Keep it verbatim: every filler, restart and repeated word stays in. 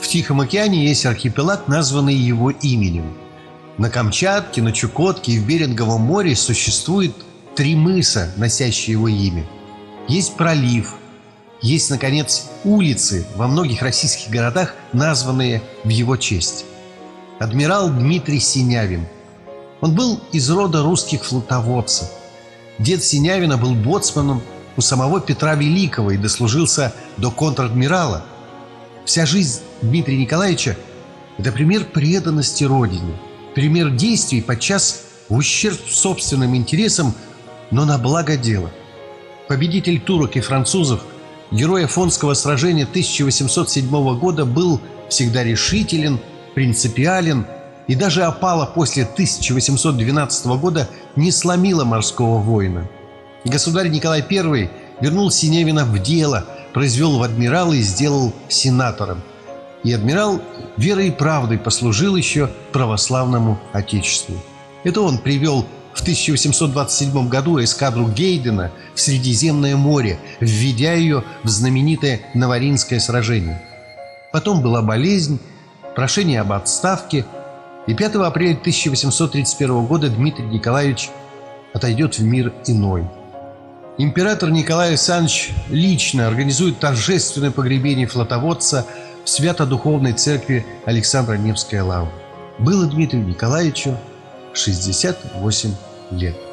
В Тихом океане есть архипелаг, названный его именем. На Камчатке, на Чукотке и в Беринговом море существует три мыса, носящие его имя. Есть пролив, есть, наконец, улицы во многих российских городах, названные в его честь. Адмирал Дмитрий Синявин. Он был из рода русских флотоводцев. Дед Синявина был боцманом у самого Петра Великого и дослужился до контр-адмирала. Вся жизнь Дмитрия Николаевича – это пример преданности Родине, пример действий подчас в ущерб собственным интересам, но на благо дела. Победитель турок и французов, герой Афонского сражения тысяча восемьсот седьмого года, был всегда решителен, принципиален, и даже опала после тысяча восемьсот двенадцатого года не сломила морского воина. Государь Николай Первый вернул Синявина в дело, произвел в адмиралы и сделал сенатором. И адмирал верой и правдой послужил еще православному отечеству. Это он привел в тысяча восемьсот двадцать седьмом году эскадру Гейдена в Средиземное море, введя ее в знаменитое Наваринское сражение. Потом была болезнь, прошение об отставке, и пятого апреля тысяча восемьсот тридцать первого года Дмитрий Николаевич отойдет в мир иной. Император Николай Александрович лично организует торжественное погребение флотоводца в Свято-Духовной церкви Александра Невской лавры. Было Дмитрию Николаевичу шестьдесят восемь лет.